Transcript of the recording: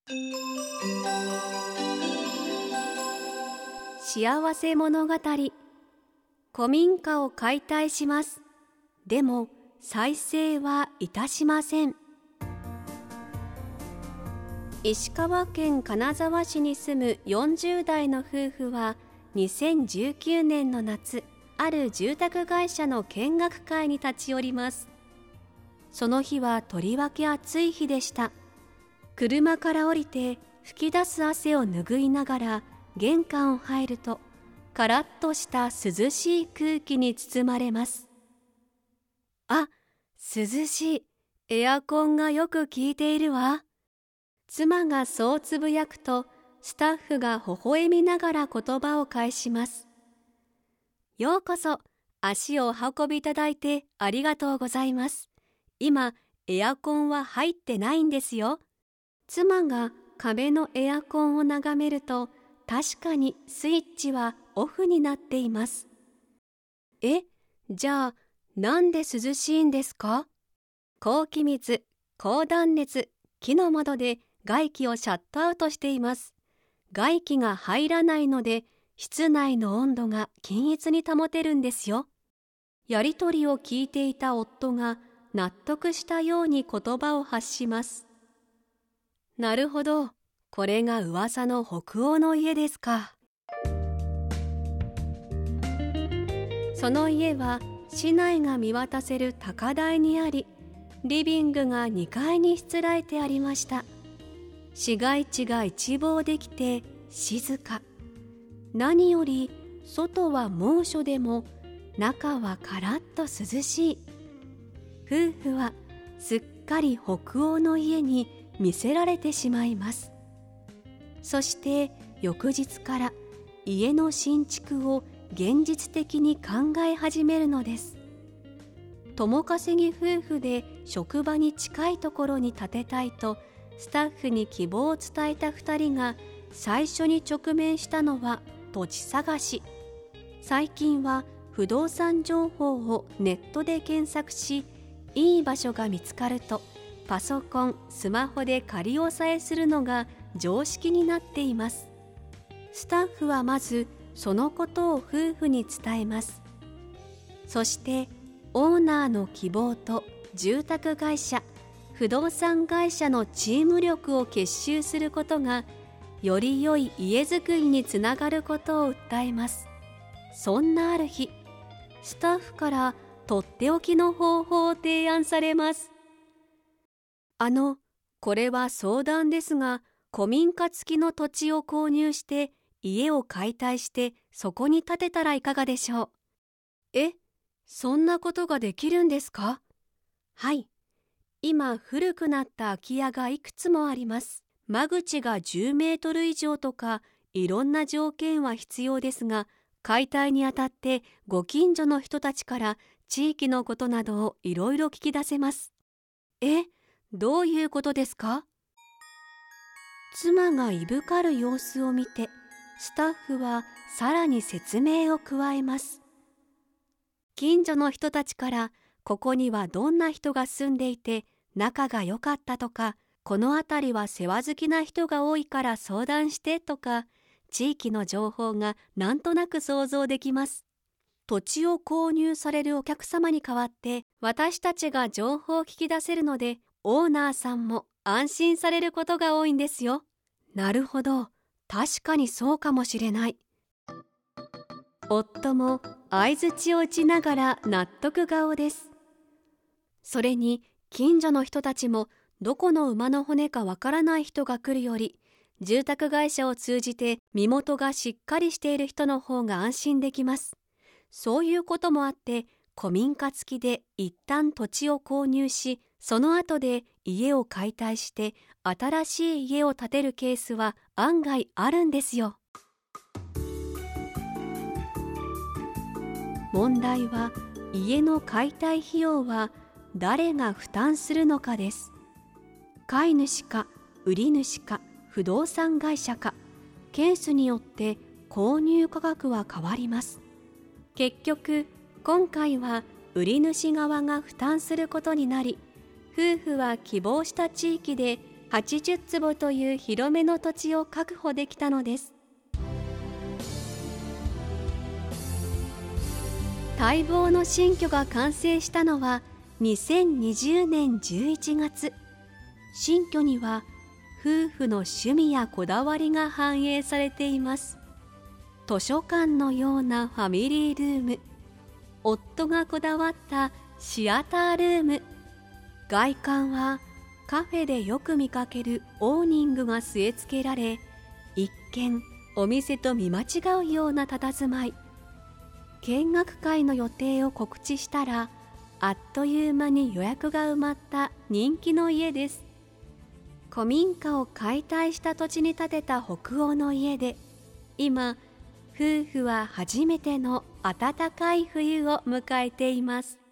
幸せ物語。古民家を解体します。でも再生はいたしません。石川県金沢市に住む40代の夫婦は2019年の夏、ある住宅会社の見学会に立ち寄ります。その日はとりわけ暑い日でした。車から降りて吹き出す汗を拭いながら玄関を入ると、カラッとした涼しい空気に包まれます。あ、涼しい。エアコンがよく効いているわ。妻がそうつぶやくと、スタッフが微笑みながら言葉を返します。ようこそ、足をお運びいただいてありがとうございます。今、エアコンは入ってないんですよ。妻が壁のエアコンを眺めると、確かにスイッチはオフになっています。じゃあ、なんで涼しいんですか？高気密、高断熱、木の窓で外気をシャットアウトしています。外気が入らないので、室内の温度が均一に保てるんですよ。やりとりを聞いていた夫が納得したように言葉を発します。なるほど。これが噂の北欧の家ですか。その家は市内が見渡せる高台にあり、リビングが2階にしつらえてありました。市街地が一望できて静か。何より外は猛暑でも中はカラッと涼しい。夫婦はすっかり北欧の家に魅せられてしまいます。そして翌日から家の新築を現実的に考え始めるのです。共稼ぎ夫婦で職場に近いところに建てたいとスタッフに希望を伝えた2人が最初に直面したのは土地探し。最近は不動産情報をネットで検索し、いい場所が見つかるとパソコン、スマホで仮押さえするのが常識になっています。スタッフはまずそのことを夫婦に伝えます。そしてオーナーの希望と住宅会社、不動産会社のチーム力を結集することがより良い家づくりにつながることを訴えます。そんなある日、スタッフからとっておきの方法を提案されます。これは相談ですが、古民家付きの土地を購入して家を解体してそこに建てたらいかがでしょう。そんなことができるんですか？はい。今古くなった空き家がいくつもあります。間口が10メートル以上とかいろんな条件は必要ですが、解体にあたってご近所の人たちから地域のことなどをいろいろ聞き出せます。どういうことですか？妻がいぶかる様子を見て、スタッフはさらに説明を加えます。近所の人たちから、ここにはどんな人が住んでいて仲が良かったとか、この辺りは世話好きな人が多いから相談してとか、地域の情報がなんとなく想像できます。土地を購入されるお客様に代わって私たちが情報を聞き出せるので、オーナーさんも安心されることが多いんですよ。なるほど、確かにそうかもしれない。夫も相槌を打ちながら納得顔です。それに近所の人たちもどこの馬の骨かわからない人が来るより、住宅会社を通じて身元がしっかりしている人の方が安心できます。そういうこともあって古民家付きで一旦土地を購入し、その後で家を解体して新しい家を建てるケースは案外あるんですよ。問題は家の解体費用は誰が負担するのかです。買い主か売り主か不動産会社か、ケースによって購入価格は変わります。結局今回は売り主側が負担することになり、夫婦は希望した地域で 80坪という広めの土地を確保できたのです。待望の新居が完成したのは2020年11月。新居には夫婦の趣味やこだわりが反映されています。図書館のようなファミリールーム、夫がこだわったシアタールーム、外観はカフェでよく見かけるオーニングが据え付けられ、一見お店と見間違うような佇まい。見学会の予定を告知したら、あっという間に予約が埋まった人気の家です。古民家を解体した土地に建てた北欧の家で、今夫婦は初めての暖かい冬を迎えています。